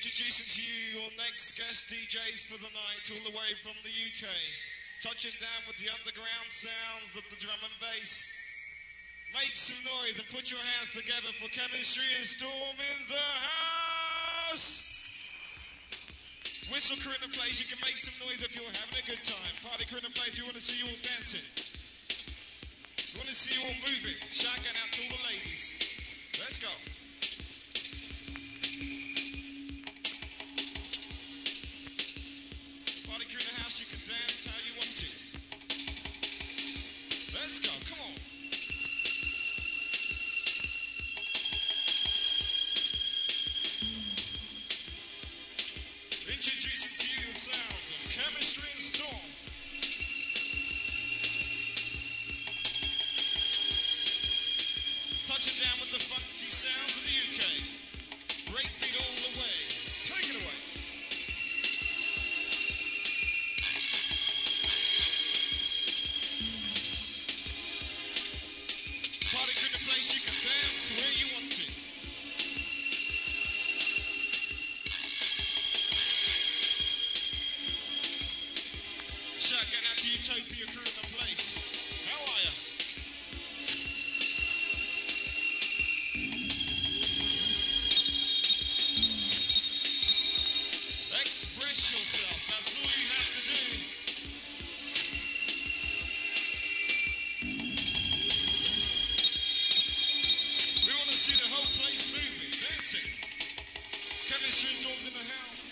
Introducing to you your next guest DJs for the night, all the way from the UK. Touching down with the underground sound of the drum and bass. Make some noise and put your hands together for Chemistry and Storm in the house. Whistle crew in the place, you can make some noise if you're having a good time. Party crew in the place, we want to see you all dancing. We want to see you all moving. Shotgun out to all the ladies. Let's go. Party crew in the house, you can dance how you want to. Let's go, come on. Introducing to you the sound of Chemistry and Storm. Touching down with the funky sounds of the UK. Breakbeat all the way. Take it away. Party crew in the place, you can dance where you want to. Shotgun out to Utopia crew in the place. How are ya? Express yourself, that's all you have to do. We want to see the whole place moving, dancing. Chemistry and Storm's in the house.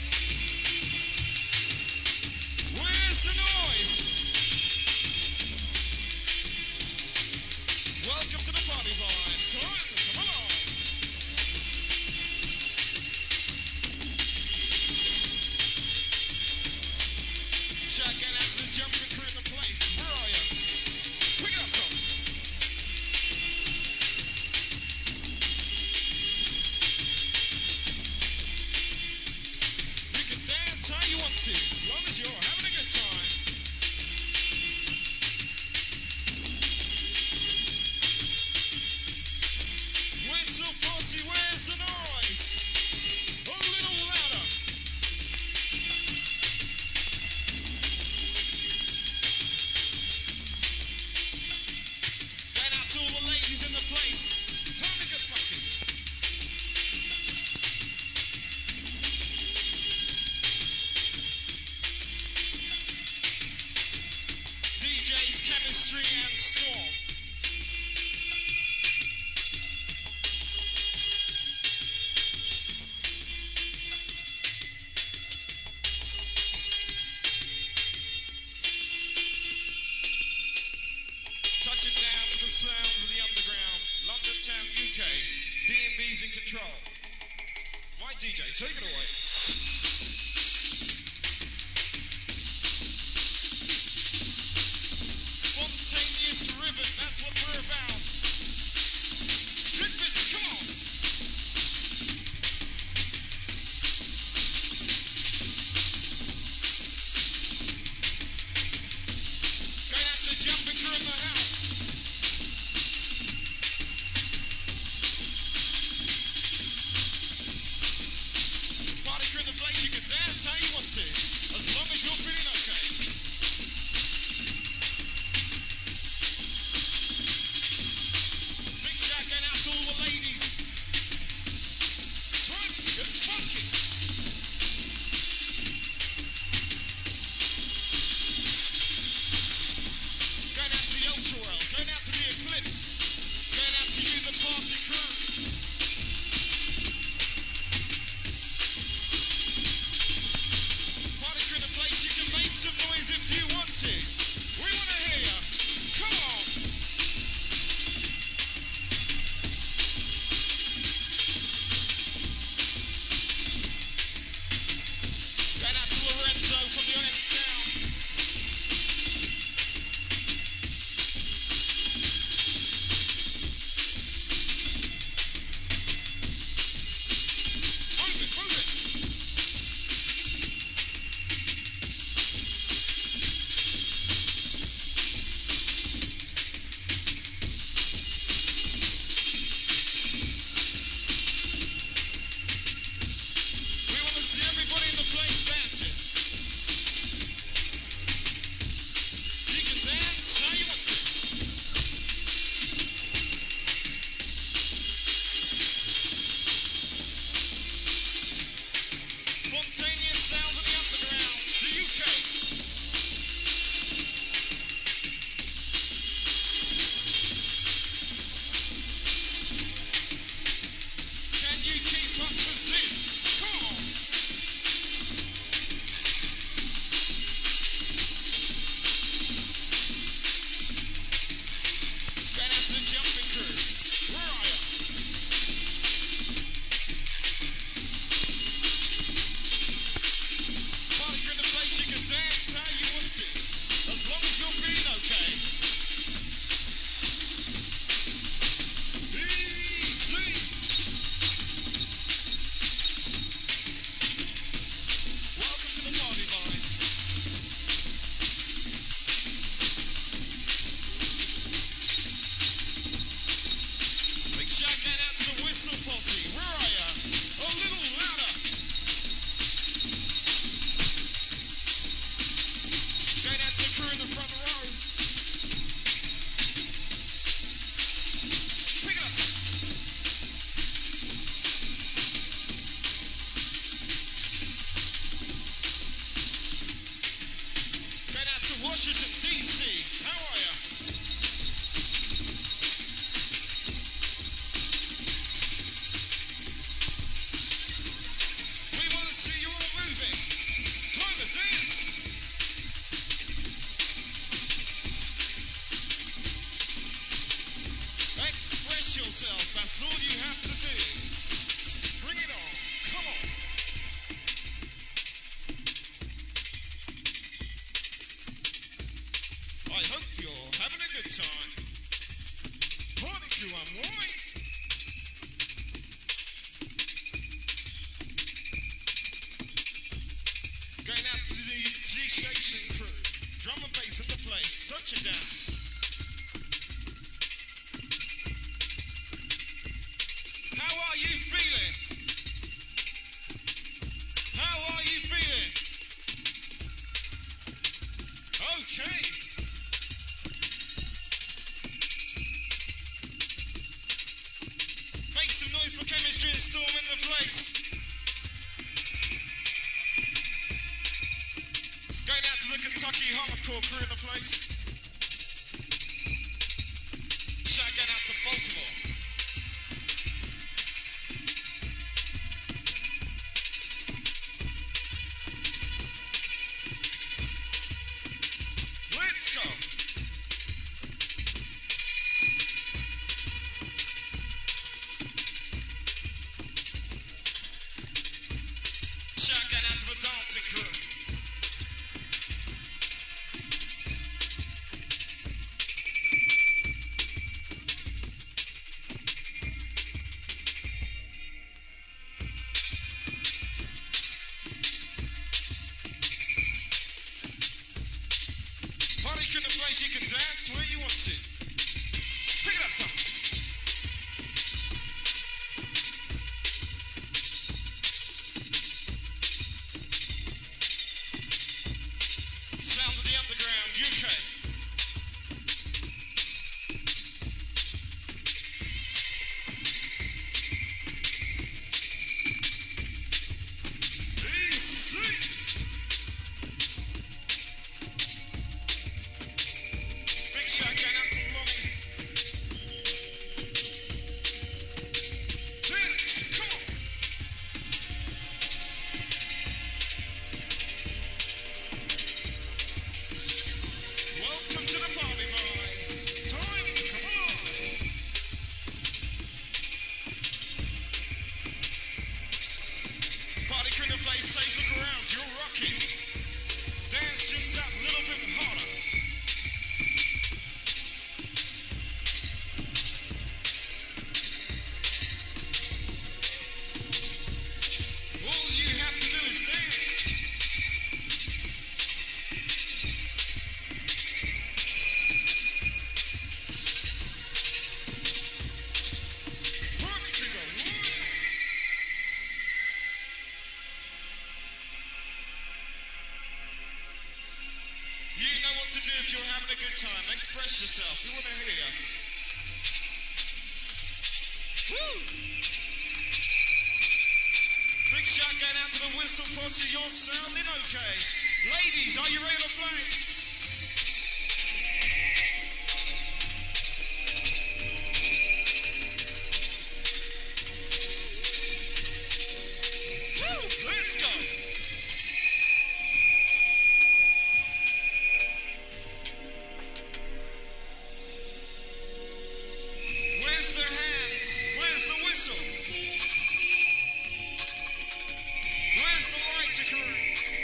Where's the noise? Welcome to the party line. Come on. Shotgun out to the jumping crew in the place. Where are you? Pick up some. You can dance how you want to, as long as you're having a good time. Whistle posse, where's the noise? A little louder. Going out to all the ladies in the place. Time to get funky. DJs, Chemistry and Storm. Touching down with the sound of the underground. London Town, UK. D&B's in control. My DJ, take it away. Spontaneous ribbon, that's what we're about. Get busy, come on. Going out to the jumping crew in the house. Party Precious in DC. How are ya? We want to see you all moving. Time to dance. Express yourself. That's all you have to do. Bring it on. Come on. I hope you're having a good time. Party crew, I'm right. Going out to the G-Station crew. Drum and bass in the place. Touch it down. How are you feeling? How are you feeling? Okay. Make some noise for Chemistry and Storm in the place. Going out to the Kentucky hardcore crew in the place. Shout going out to Baltimore. Let's go. Shout going out to the dancing crew. Party crew in the place, you can dance where you want to. Pick it up, son. Sound of the underground, UK. DC. Big shout going out to Lonnie. Dance, come on. Welcome to the party, boy. Time, come on. Party crew in the place, take a look around, you're rocking. Dance just that little bit harder. All you have to do is dance. Party crew go. You know what to do if you're having a good time. Express yourself. We want to hear you. Woo! Big shout going out to the Whistle Posse. You're sounding okay. Ladies, are you ready to play? Woo! Let's go. Where's the hands? Where's the whistle? Where's the lighter crew?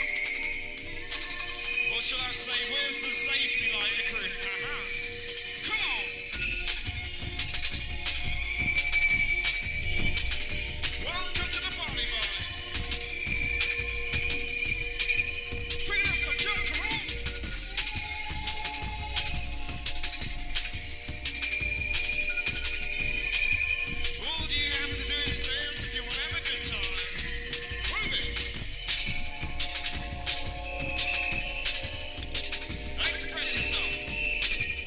Or should I say, where's the safety lighter crew? Come on! Welcome to the party, boy. Bring it up some jump, come on! All you have to do is dance if you want to have a good time. Prove it! Express yourself.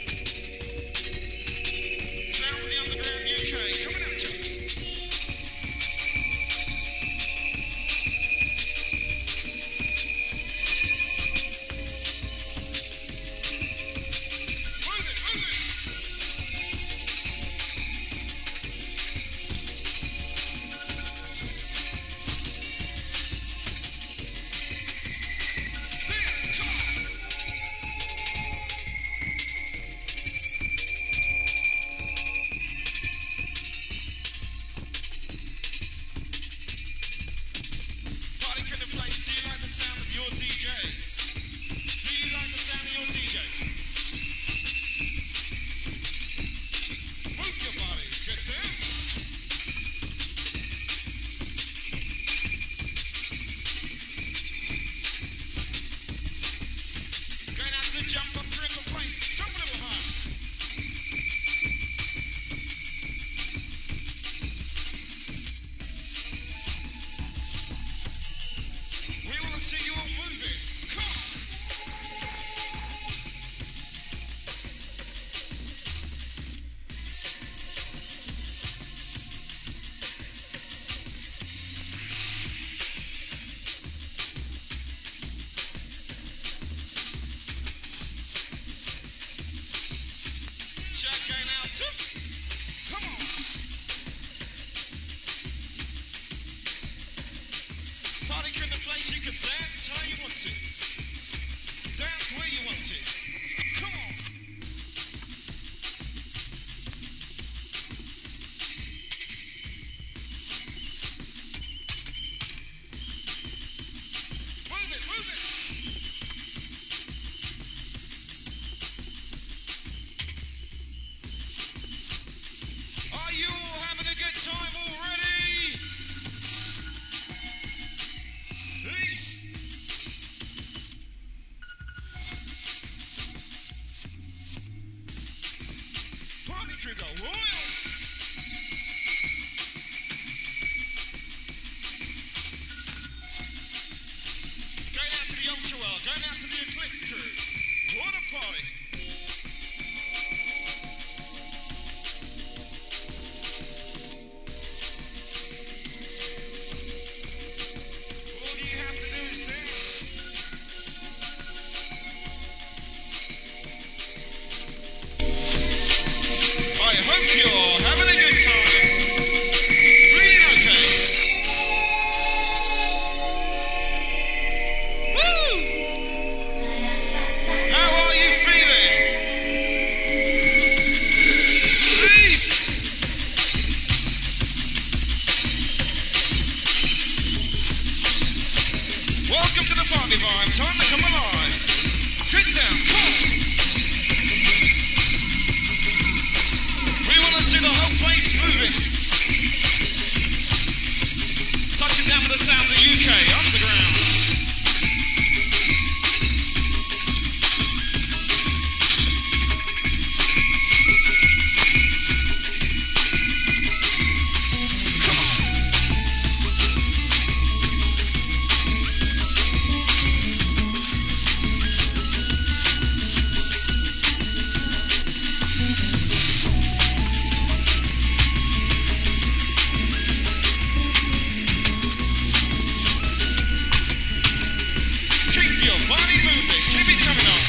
your body moving. Keep it coming on.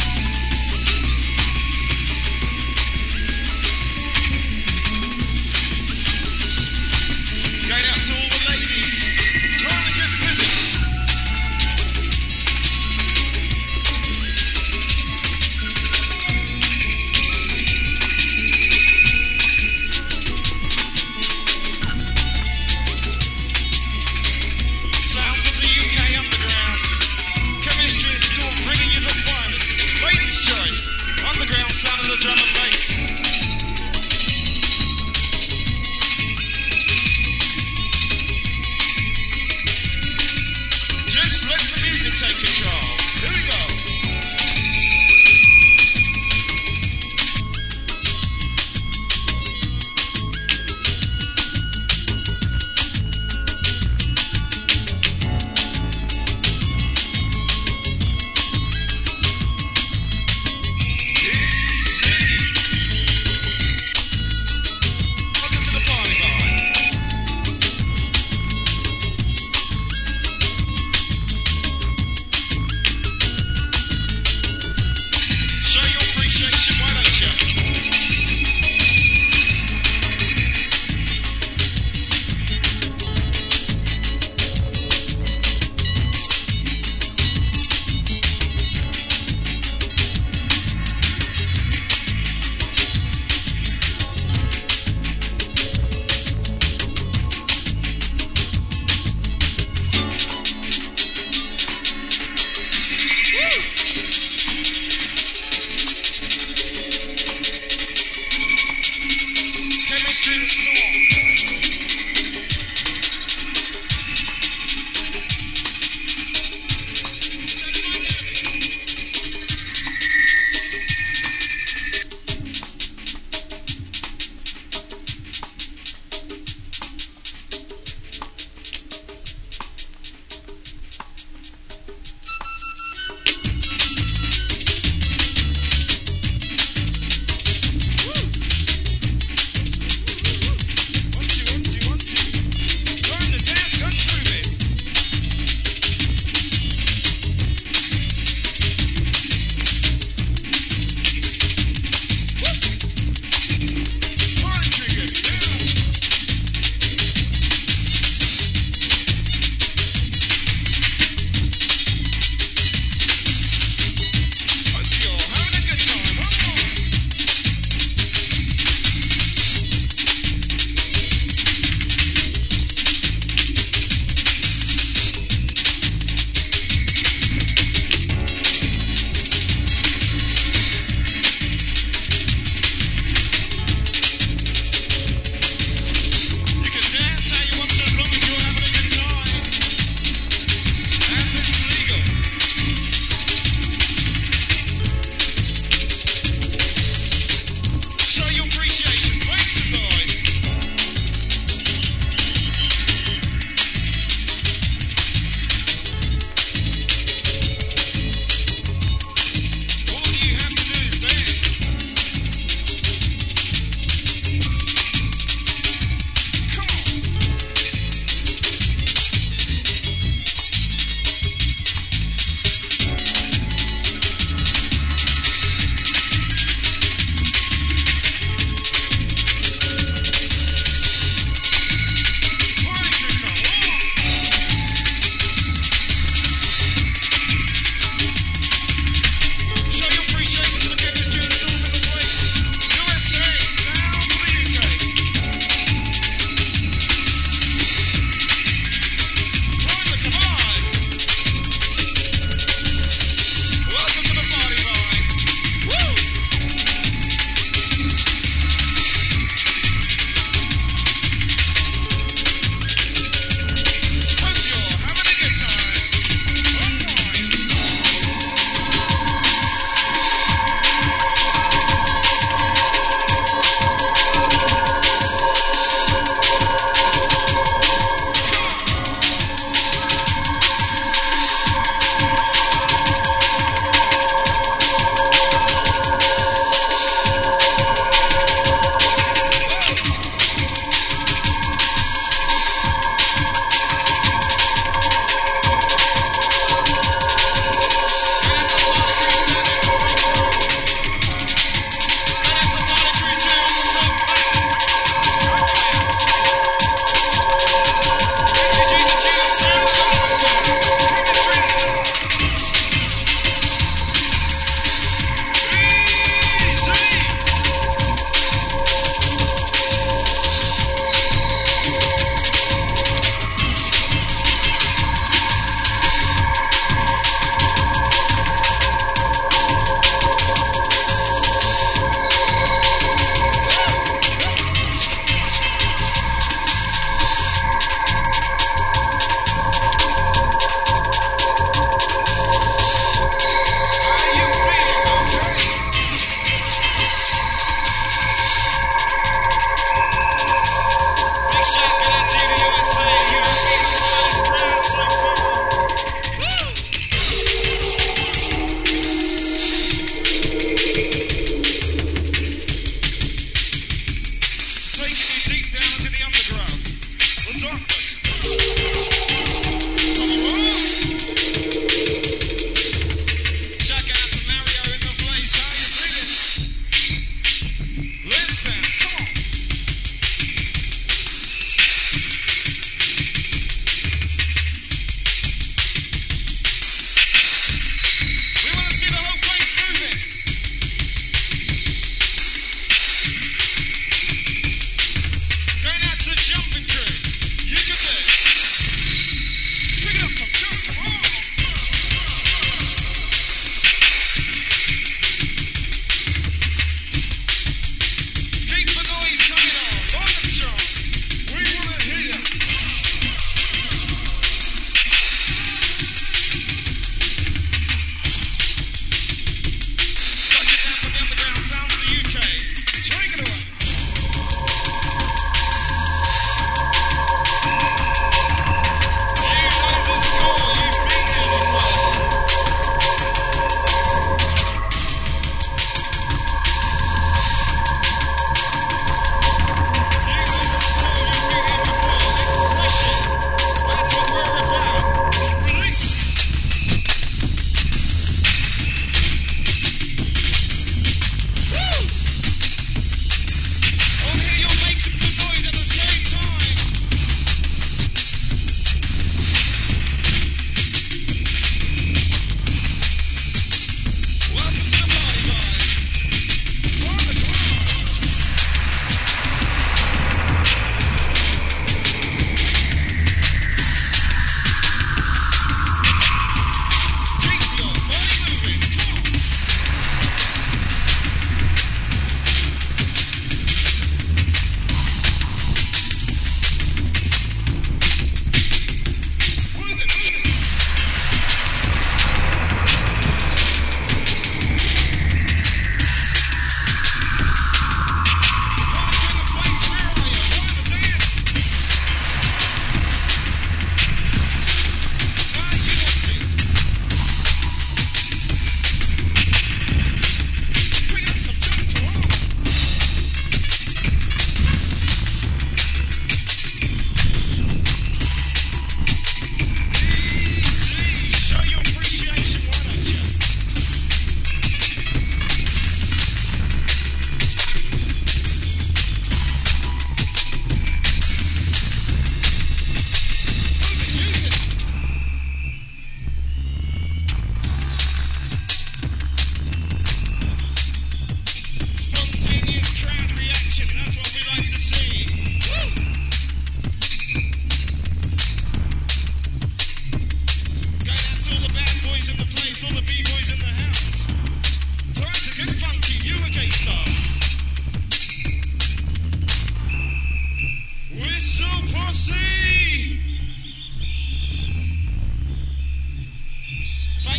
Going out to all the ladies. Trying to get busy. Sounds of the UK underground. Chemistry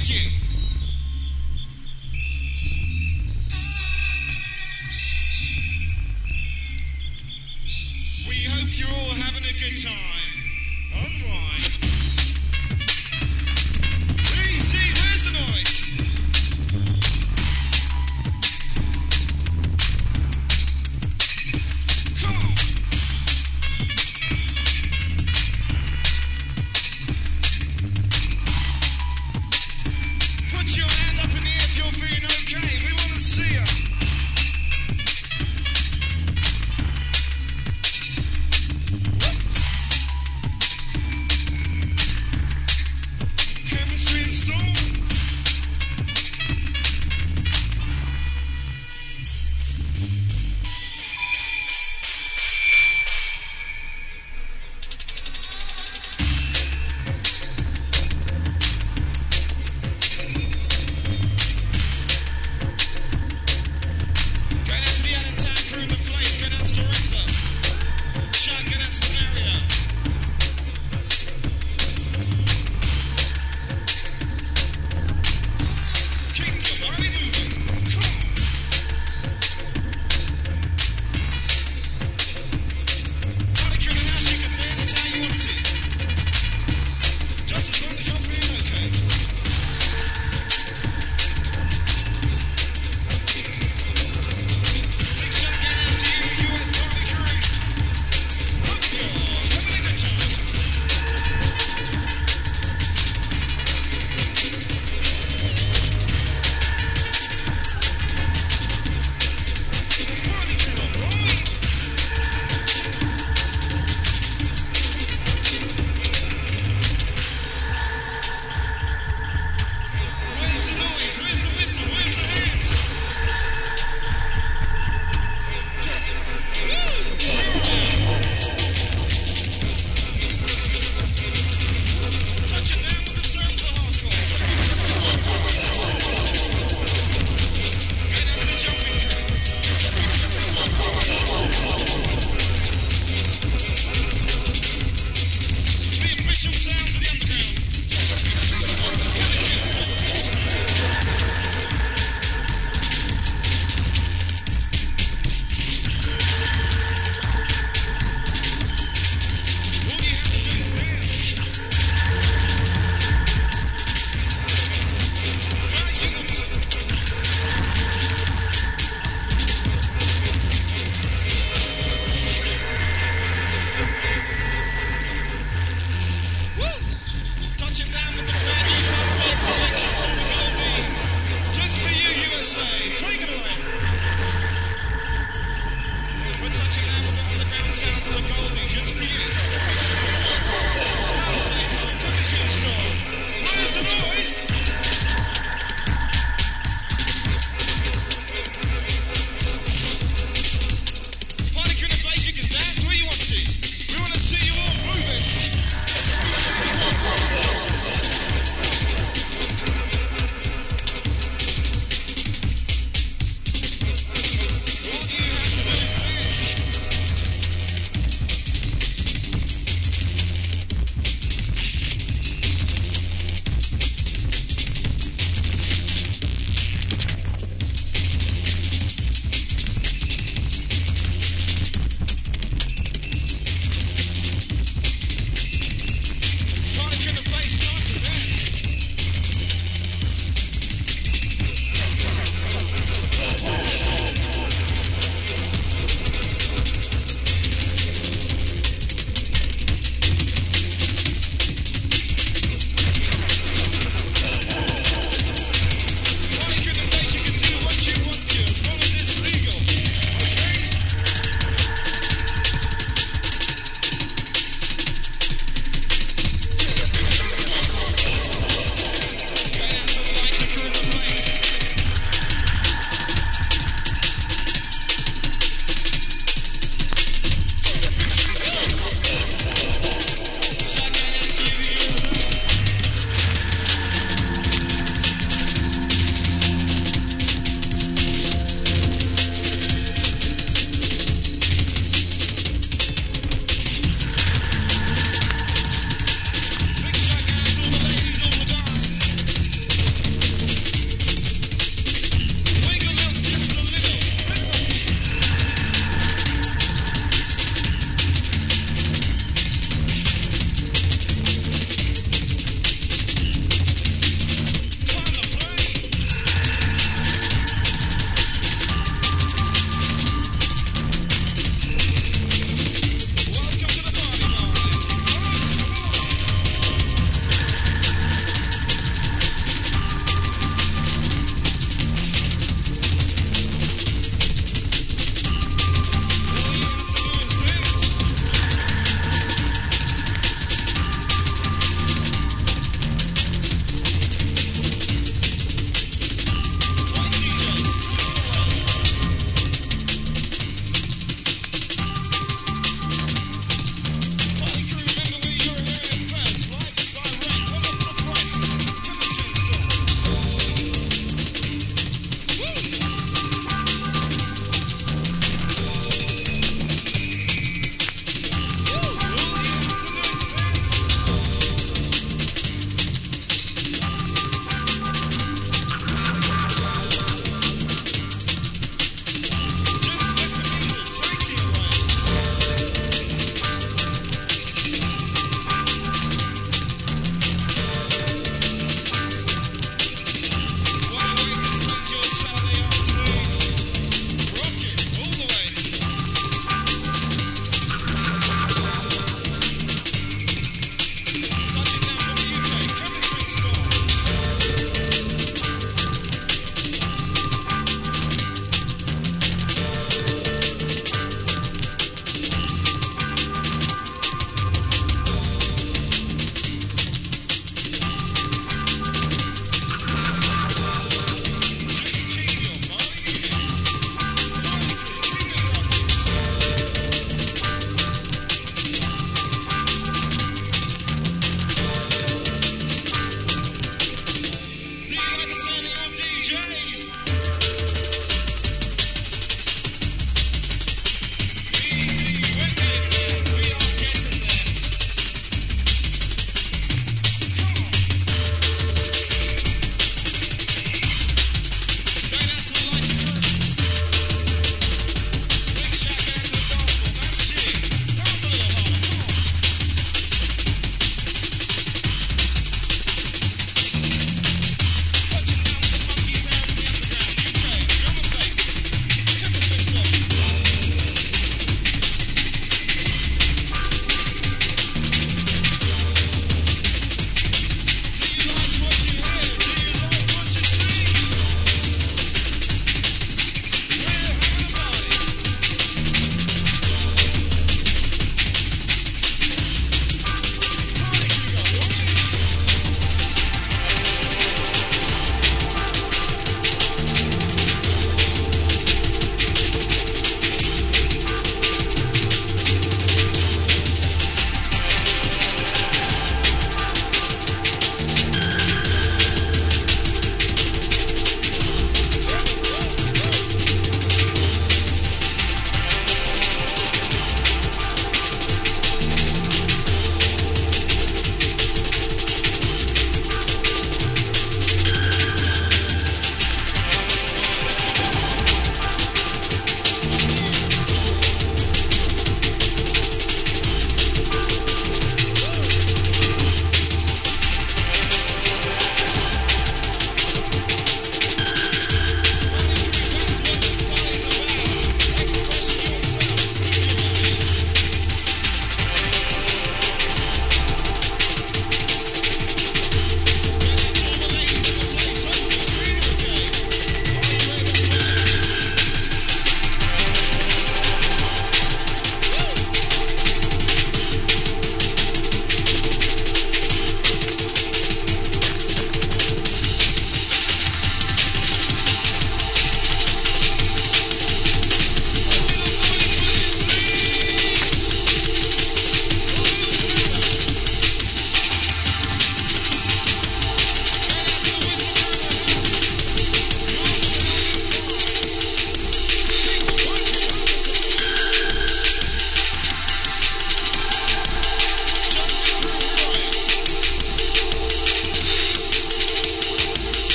Thank you. We hope you're all having a good time. Unwind. DC, where's the noise? Come on. Put your hand up in the air if you're feeling okay. We want to see you. Chemistry and storm.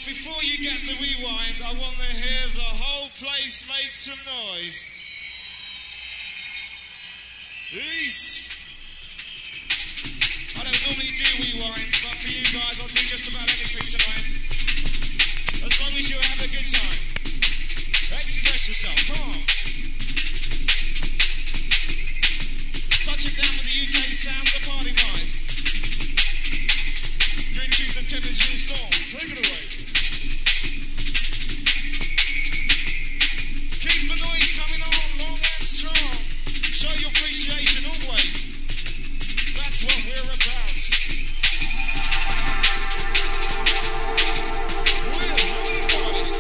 But before you get the rewind, I want to hear the whole place make some noise. Peace. I don't normally do rewinds, but for you guys, I'll do just about anything tonight. As long as you have a good time. Express yourself, come on. Touching down with the UK sound, the party vibe. Good tunes of Chemistry and Storm, take it away. Keep the noise coming on, long and strong. Show your appreciation always. That's what we're about. We're having party.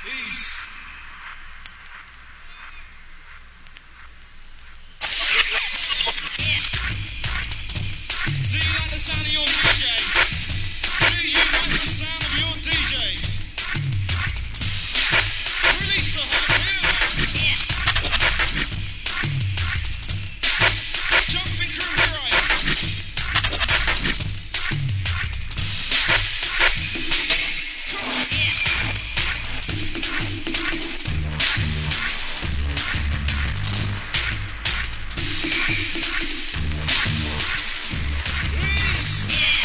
Ease. Do you like the sound of your DJs? Do you like the sound of your DJs? Release the hype here. Jumping crew right. Come on. Ease.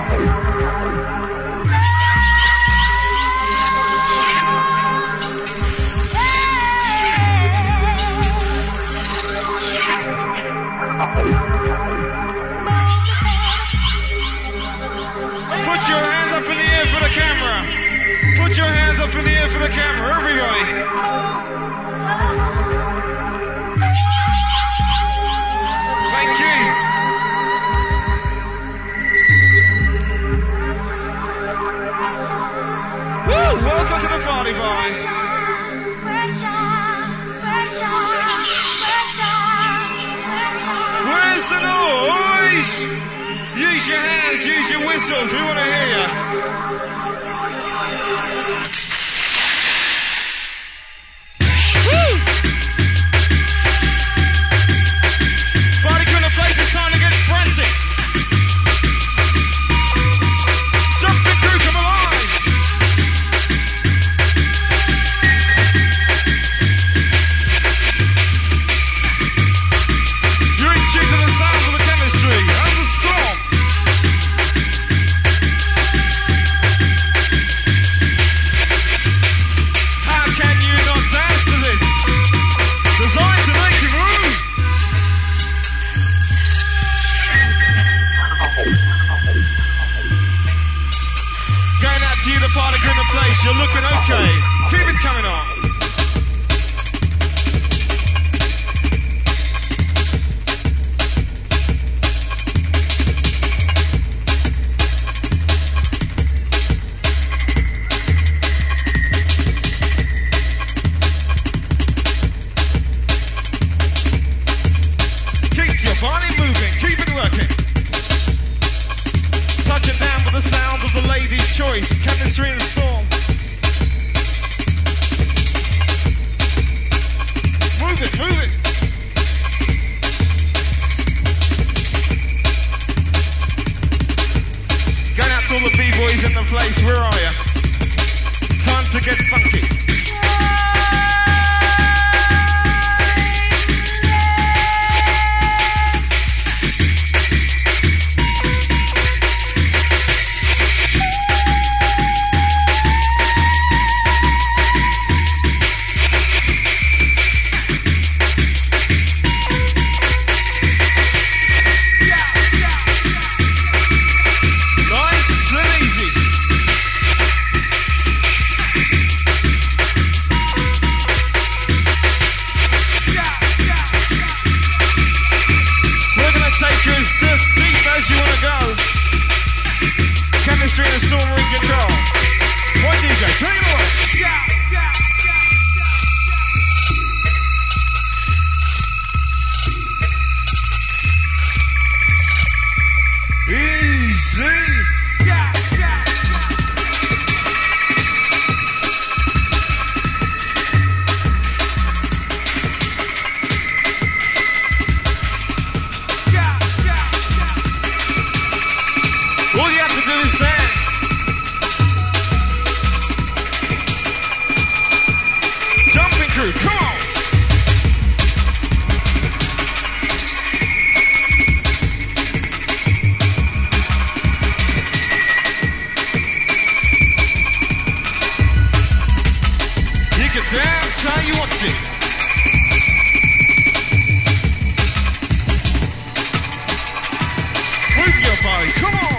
Put your hands up in the air for the camera. Put your hands up in the air for the camera, everybody. Thank you. Woo! Welcome to the party, boys. Where's the noise? Use your hands, use your whistles, we want to hear you. Woo! Party crew in the place, it's time to get frantic. Jumping crew, come alive. You're in tune to the sounds of the chemistry and the storm. How can you not dance to this? Designed to make you move. Going out to you, the party crew in the place. You're looking okay. Keep it coming on. Keep your body moving, keep it working. Touching down with the sound of the lady's choice, chemistry and storm. Move it, move it. Going out to all the B-boys in the place, where are you? Time to get funky. Nice and easy. We're gonna take you as deep as you wanna go. Chemistry and storm are in control. One DJ, take it away. Easy. All you have to do is dance. Jumping crew, come on. You can dance how you want to. Move your body, come on.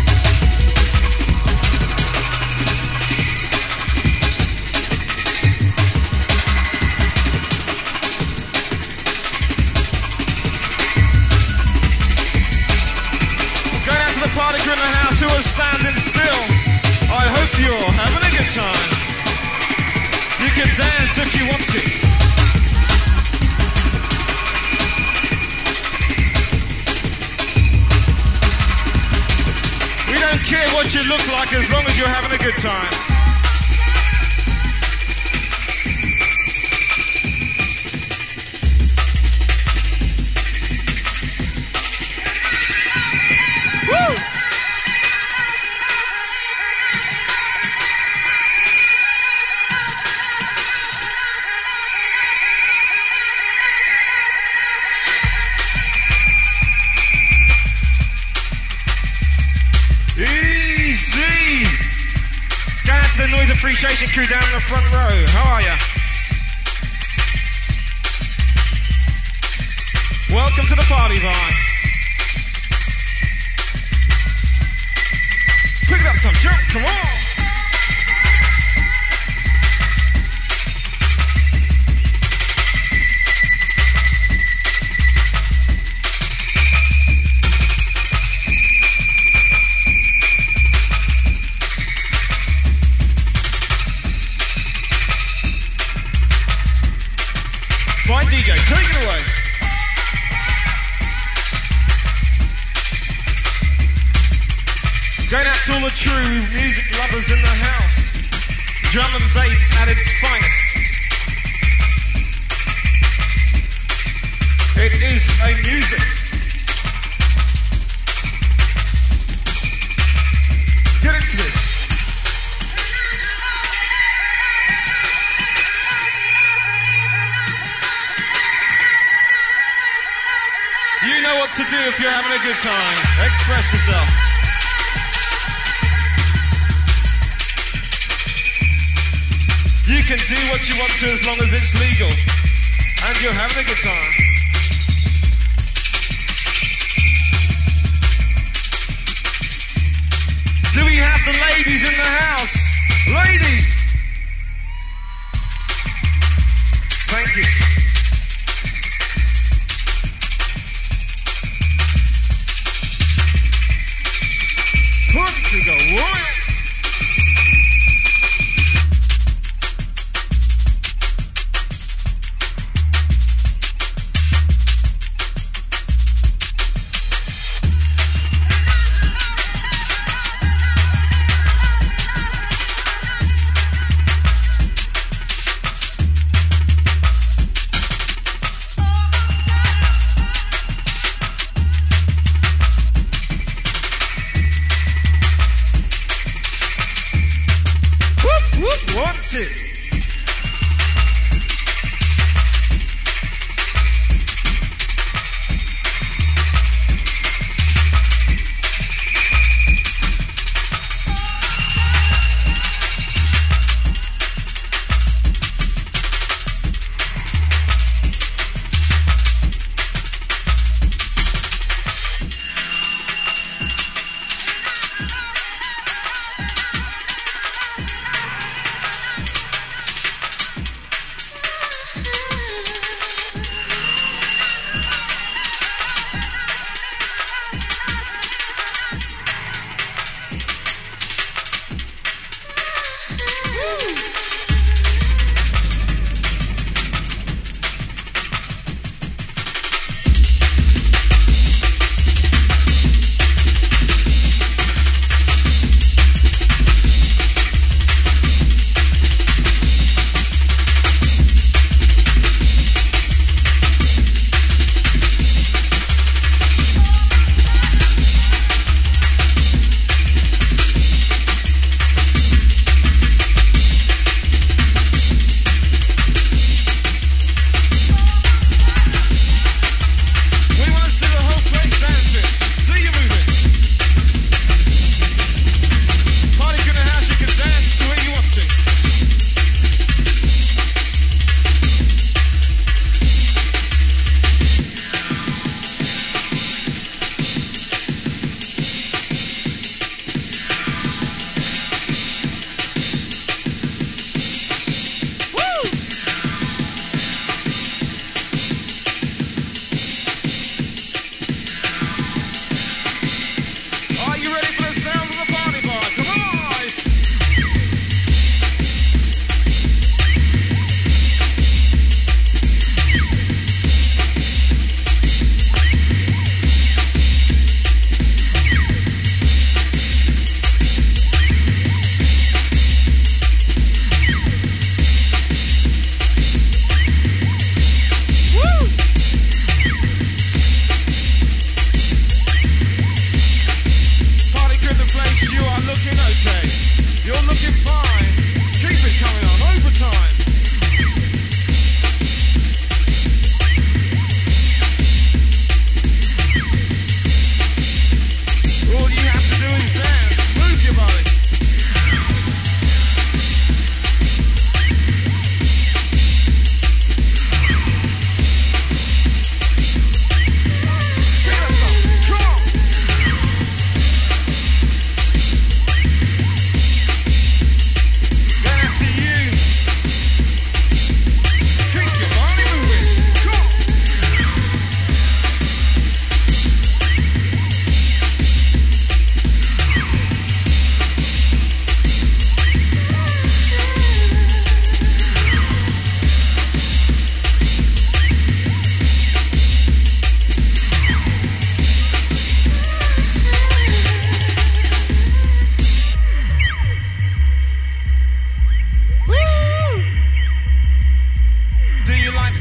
Going out to the party crew in the house who are standing still. I hope you're having a good time. You can dance if you want to. We don't care what you look like as long as you're having a good time. Woo! Easy. appreciation crew down in the front row. How are ya? Welcome to the party, Vaughn. Pick it up some jump, come on! Fine DJ, take it away. Going out to all the true music lovers in the house. Drum and bass at its finest. It is a music. Get into this. You know what to do if you're having a good time. Express yourself. You can do what you want to as long as it's legal. And you're having a good time. Do we have the ladies in the house? Ladies! Thank you. Put to the royal.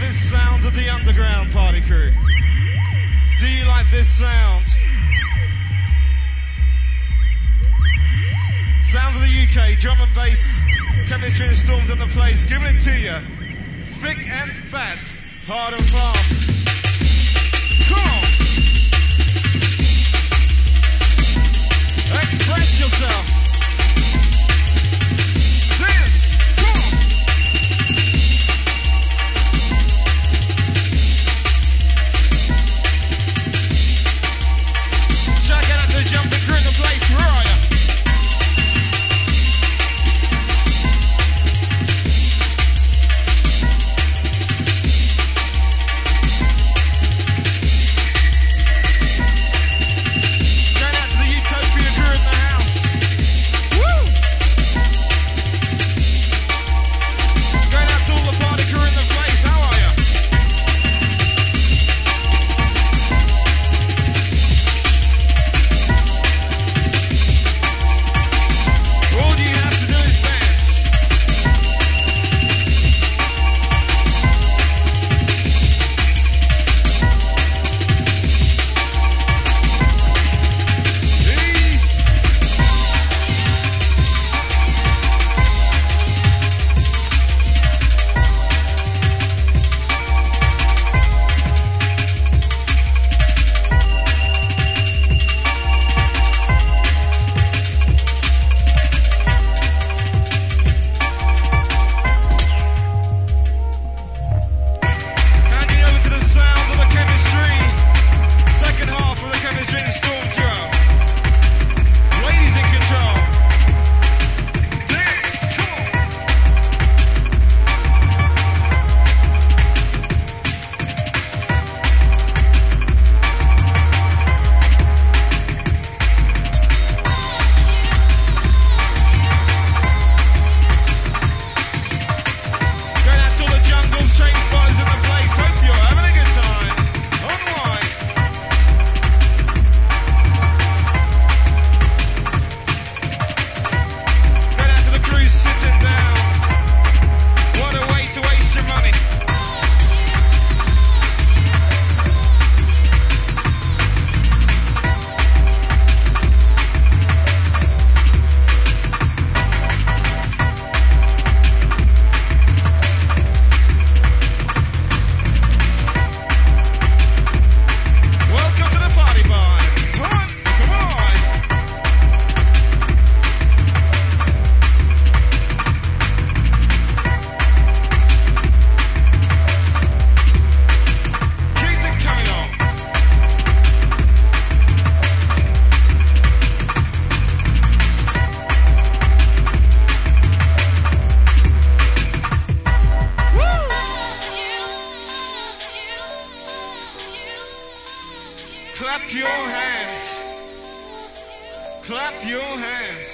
this sound of the underground, party crew? Do you like this sound? Sound of the UK, drum and bass, Chemistry and Storms in the place, giving it to you. Thick and fat, hard and fast. Come on! Express yourself. Dance, come on! Check out the jumping crew in the place, where are ya? Clap your hands. Clap your hands.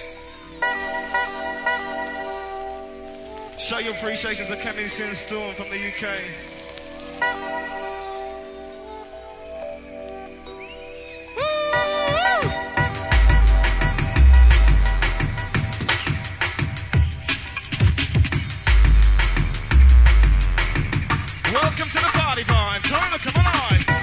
Show your appreciation to Chemistry and Storm from the UK. Welcome to the party vibe. Turn come on.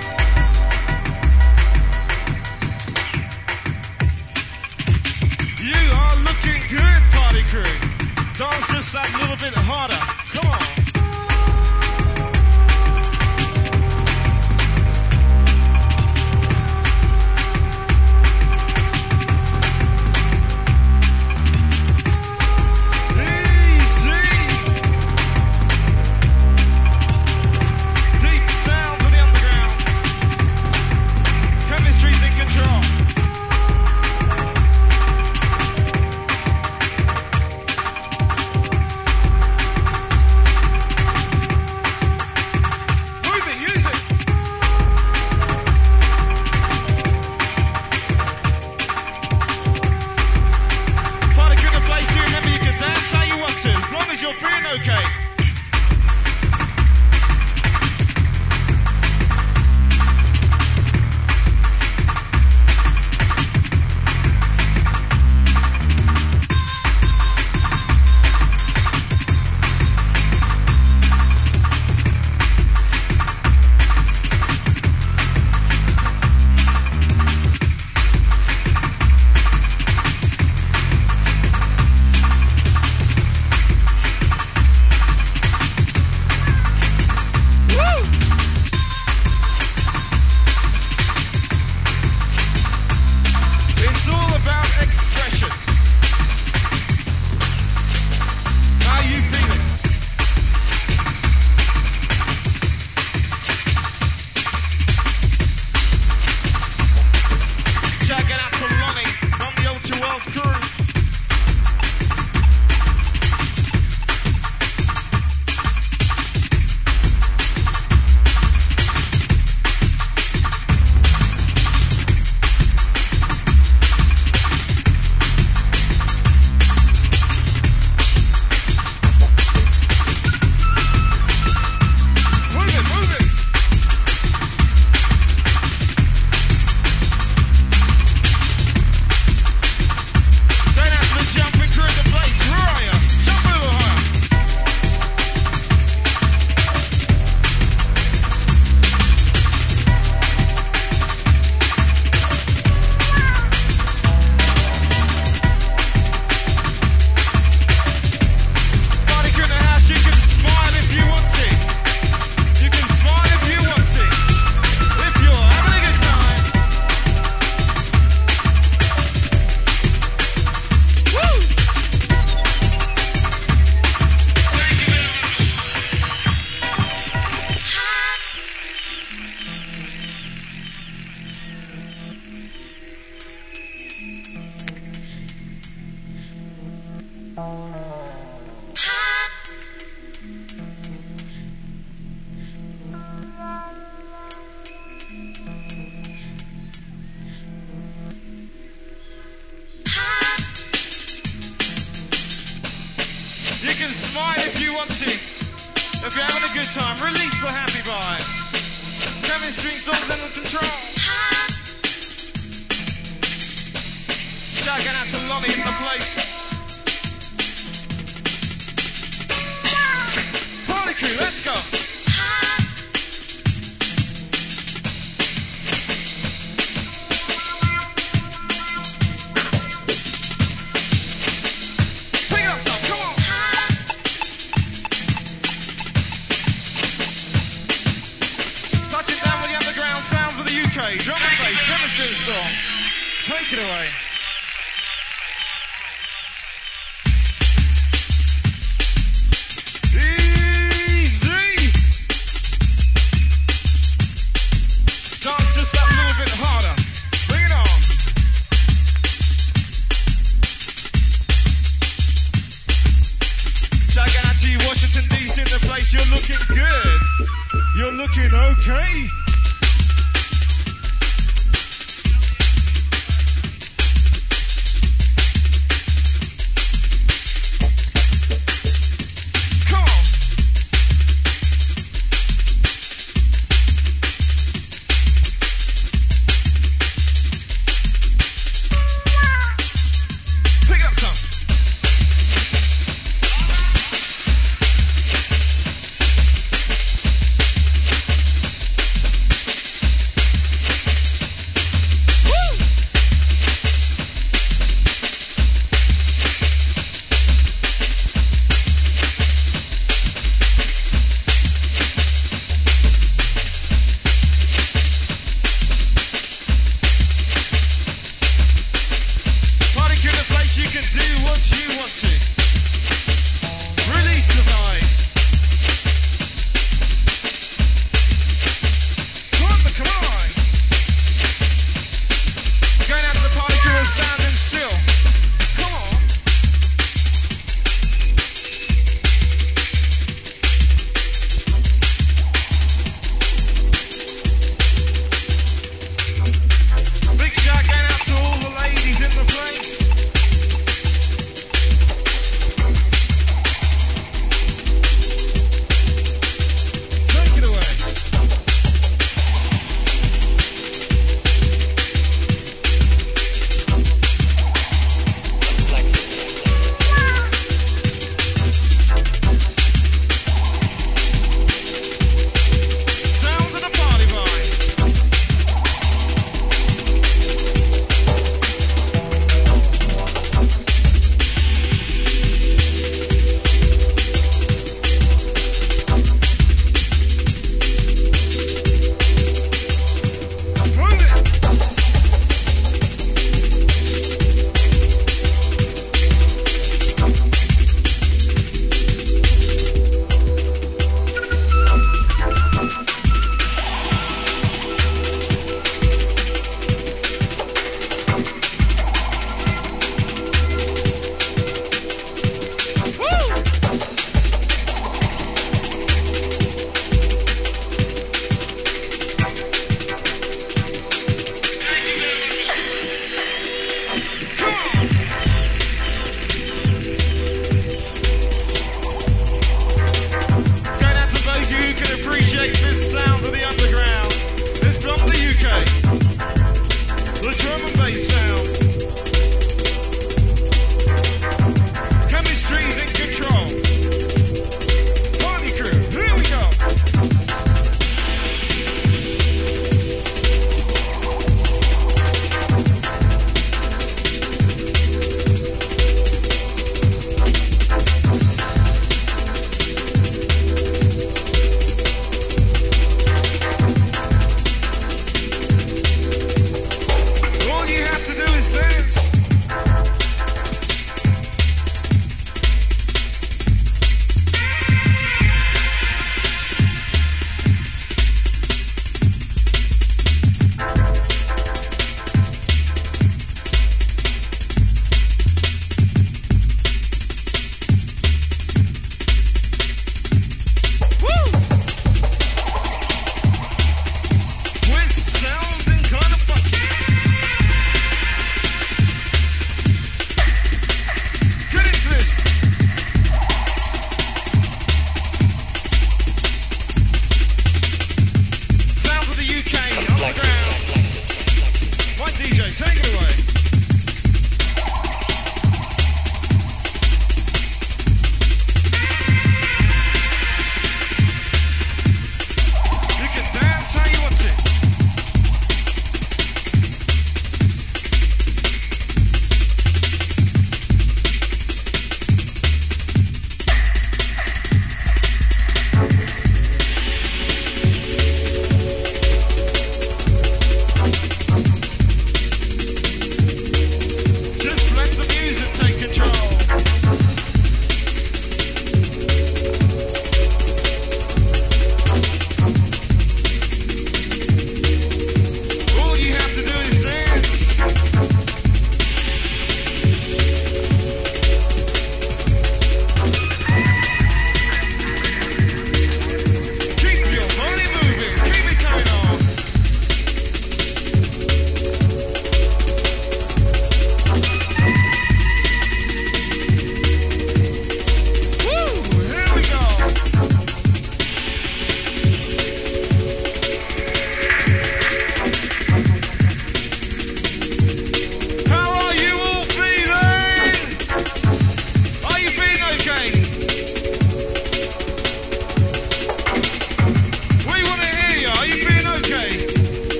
You are looking good, party crew. Dance just that little bit harder. Come on. Street Souls in control. Shouting out to Lonnie in the place. Party crew, let's go. Pick it up some, come on. Touching down with the underground sounds of the UK. Drum and bass, Chemistry Storm. Take it away. You're looking good. You're looking okay. Come on. Pick up some.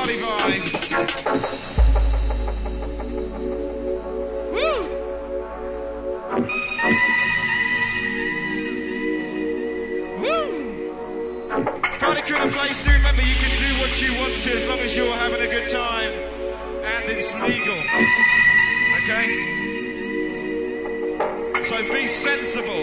party vibe. Woo! Woo! Party crew in place, do remember you can do what you want to as long as you're having a good time and it's legal. Okay? So be sensible.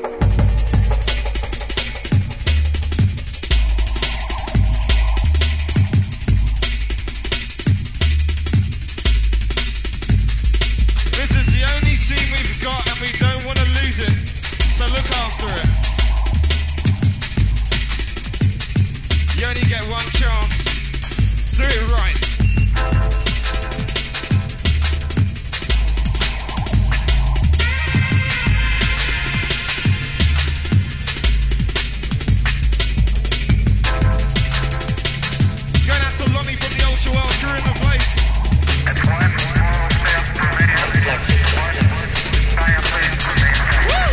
This is the only scene we've got and we don't want to lose it. So look after it. You only get one chance. Do it right. Going out to Lonnie from the Ultra World crew in the place. Woo!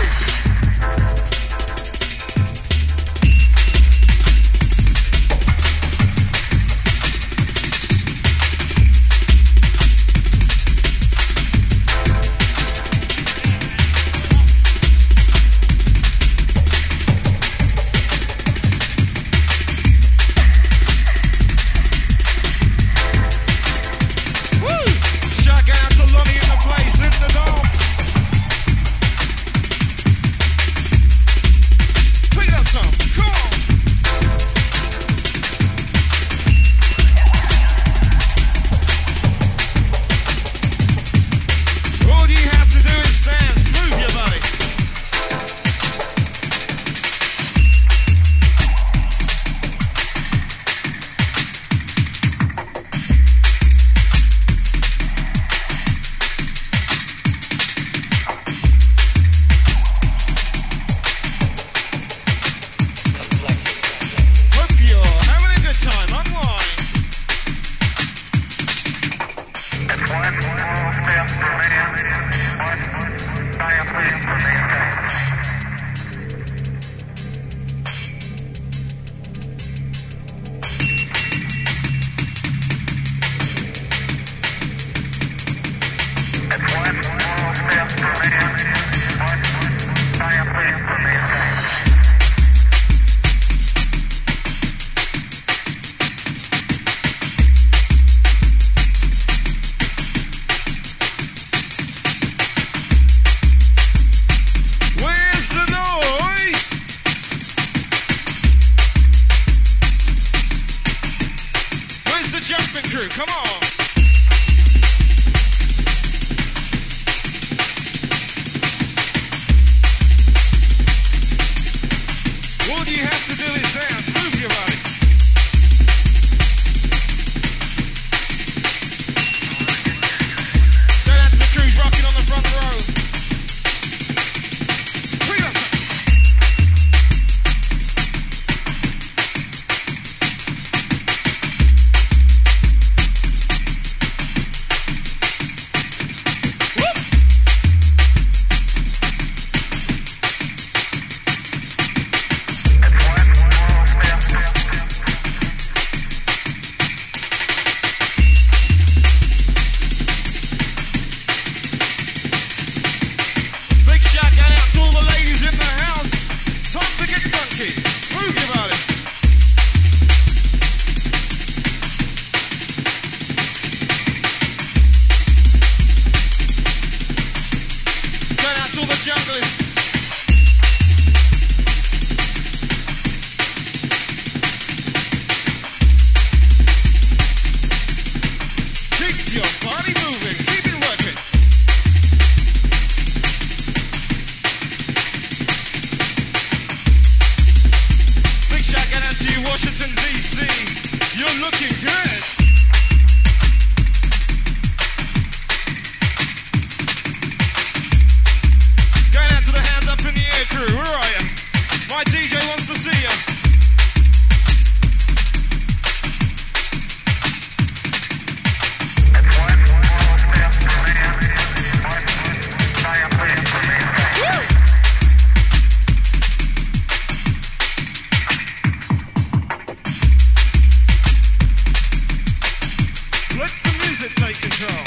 Let the music take control.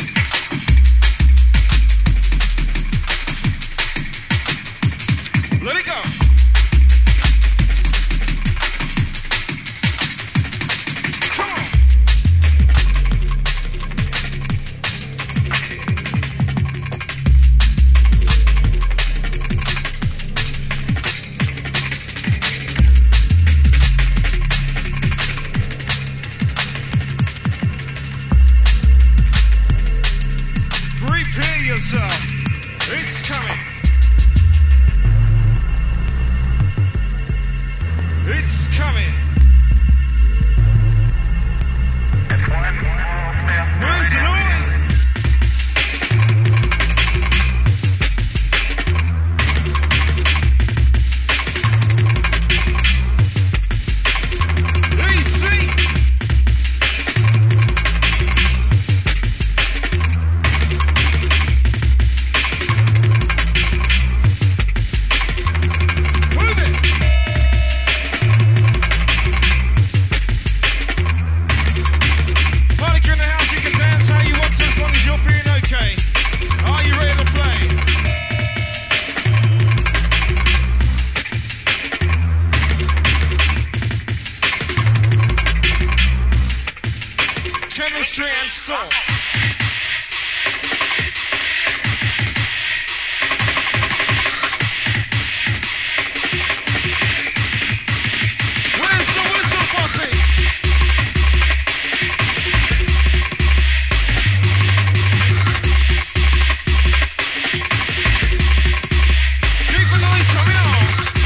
Let it go. Come on. Prepare yourself. It's coming. It's coming. Where's the noise? AC. Move it. Monica in the house, you can dance how you want to as long as you're feeling okay. Are you ready to play? Chemistry and soul. Where's the whistle posse? Keep the noise coming on.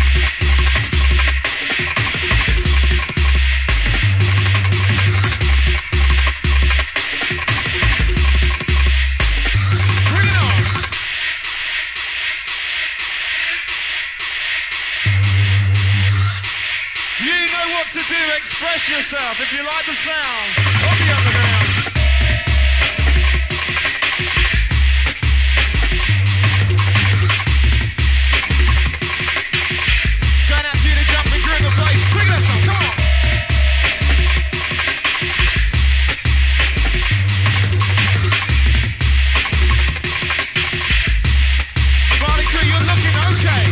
Bring it on. You know what to do. Express yourself if you like the sound of the underground. Going out to you to jumping through the place. Bring that song, come on. Party crew, you're looking okay.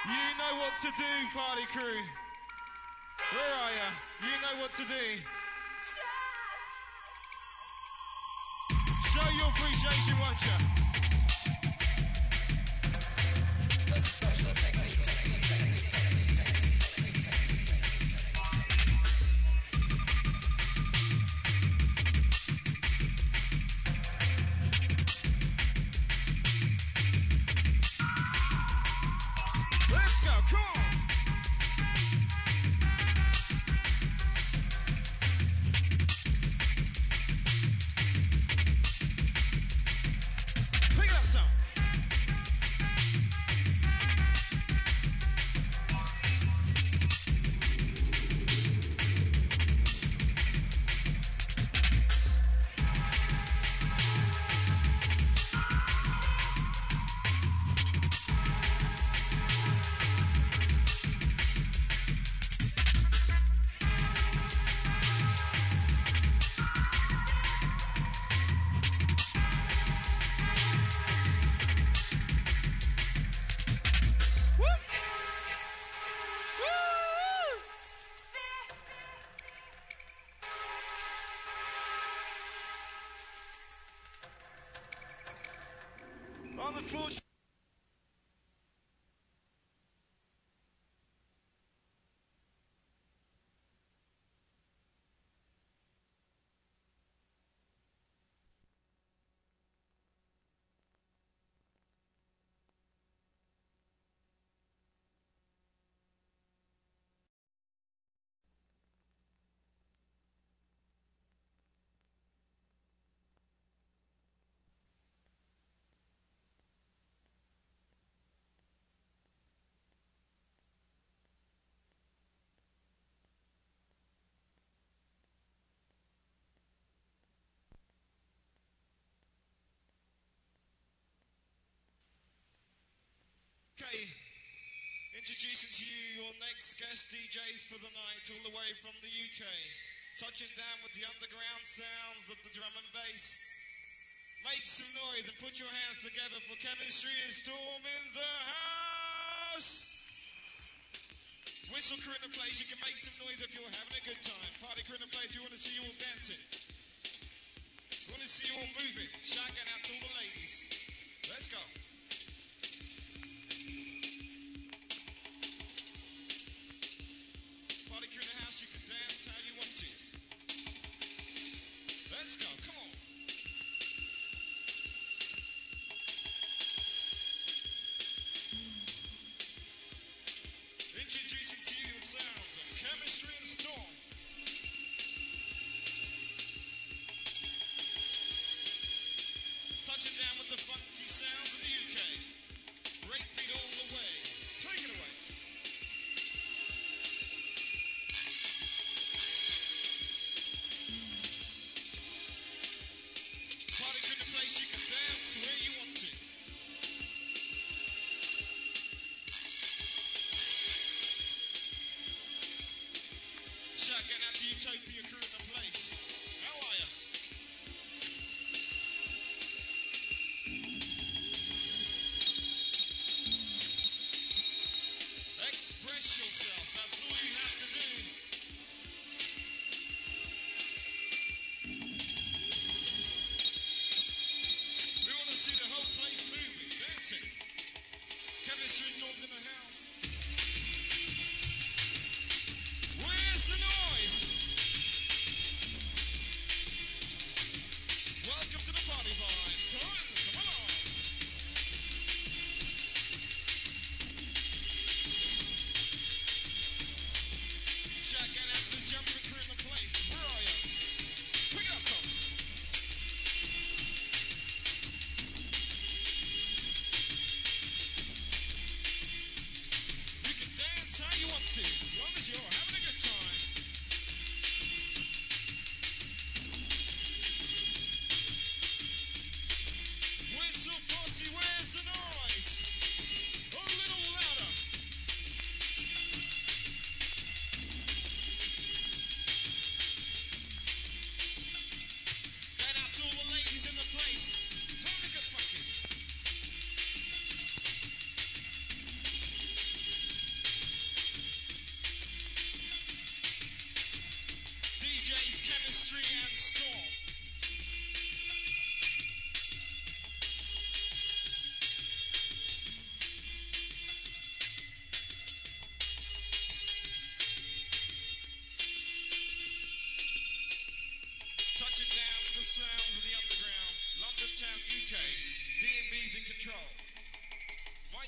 You know what to do, party crew. Where are ya? You know what to do. Show your appreciation, won't ya? Let's go, come on! Pick it up some. On the floor. Okay, introducing to you your next guest DJs for the night, all the way from the UK. Touching down with the underground sound of the drum and bass. Make some noise and put your hands together for Chemistry and Storm in the house! Whistle crew in the place, you can make some noise if you're having a good time. Party crew in the place, we want to see you all dancing. We want to see you all moving. Shouting out to all the ladies. Let's go. Party crew in the house, you can dance how you want to. Let's go, come on. Introducing to you the sound of Chemistry and Storm. Touching down with the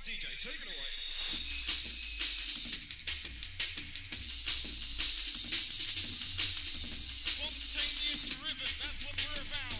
DJ, take it away. Spontaneous rhythm, that's what we're about.